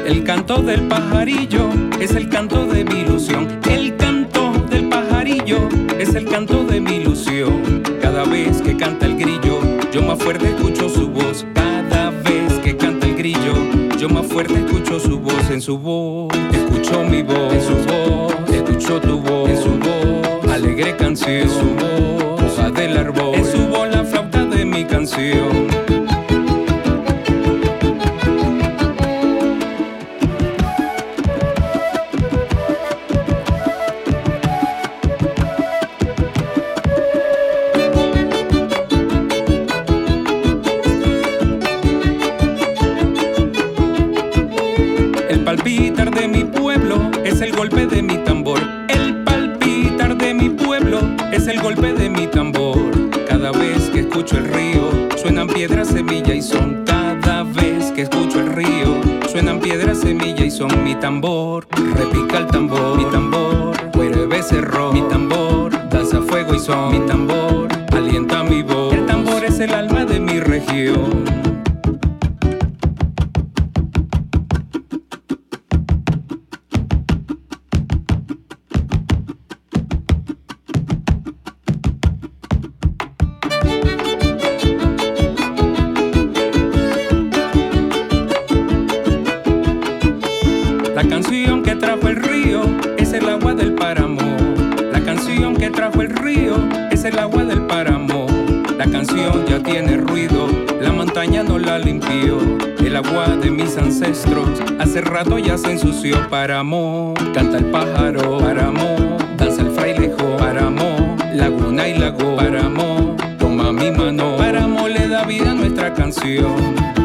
El canto del pajarillo es el canto de mi ilusión. El canto del pajarillo es el canto de mi ilusión. Cada vez que canta el grillo, yo más fuerte escucho su voz. Cada vez que canta el grillo, yo más fuerte escucho su voz. En su voz, escucho mi voz. En su voz, escucho tu voz. En su voz, alegre canción. En su voz, hoja del árbol. En su voz, la flauta de mi canción. El palpitar de mi pueblo es el golpe de mi tambor. El palpitar de mi pueblo es el golpe de mi tambor. Cada vez que escucho el río, suenan piedras, semilla y son. Cada vez que escucho el río, suenan piedras, semilla y son. Mi tambor, repica el tambor. Mi tambor, fuere becerro. Mi tambor, danza fuego y son. Mi tambor, alienta mi voz. El tambor es el alma de mi región. La canción que trajo el río es el agua del páramo. La canción que trajo el río es el agua del páramo. La canción ya tiene ruido, la montaña no la limpió. El agua de mis ancestros hace rato ya se ensució. Páramo, canta el pájaro. Páramo, danza el frailejo. Páramo, laguna y lago. Páramo, toma mi mano. Páramo le da vida a nuestra canción.